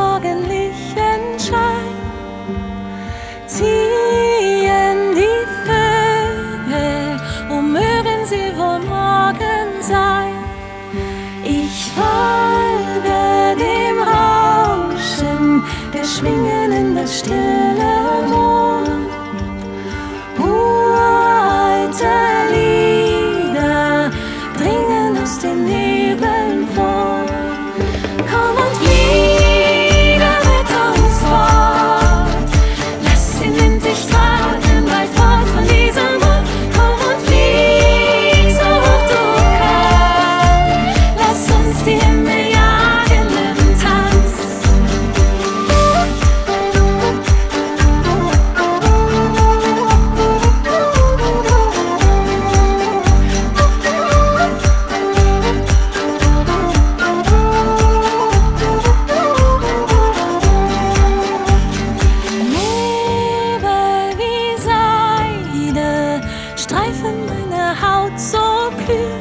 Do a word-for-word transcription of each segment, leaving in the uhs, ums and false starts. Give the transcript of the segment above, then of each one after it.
morgendlichen Schein ziehen die Vögel, wo mögen sie wohl morgen sein? Ich folge dem Rauschen der Schwingen in das stille Moor. Uralte Lieder dringen aus den Nebeln vor. Komm und fliege mit uns fort, lass den Wind dich tragen, weit fort von diesem Ort. Komm und flieg so hoch du kannst, lass uns die Himmel jagen im Tanz. Nebel wie Seide streifen meine Haut so kühl.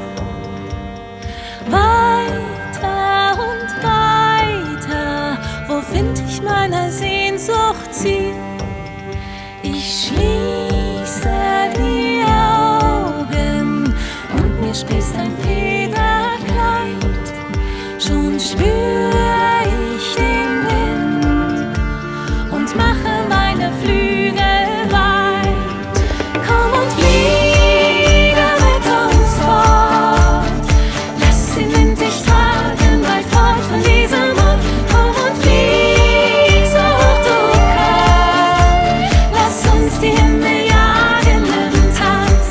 Weiter und weiter, wo find ich meiner Sehnsucht Ziel? Ich schließe die Augen und mir sprießt ein Federkleid. Schon spür ich den Wind und mache meine Flügel weit. Komm und fliege mit uns fort, lass den Wind dich tragen, weit fort von diesem Ort. Komm und flieg so hoch du kannst, lass uns die Himmel jagen im Tanz.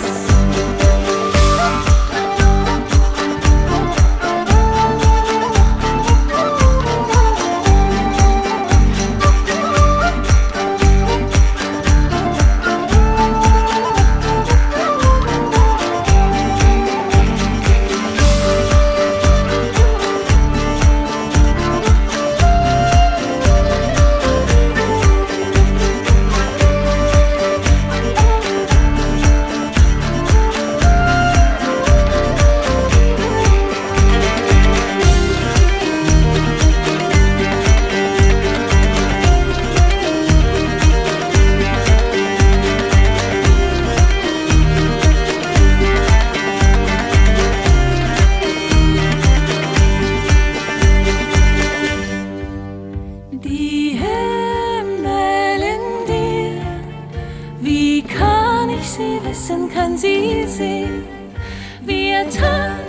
Die Himmel in dir, wie kann ich sie wissen, kann sie sehen? Wir tanzen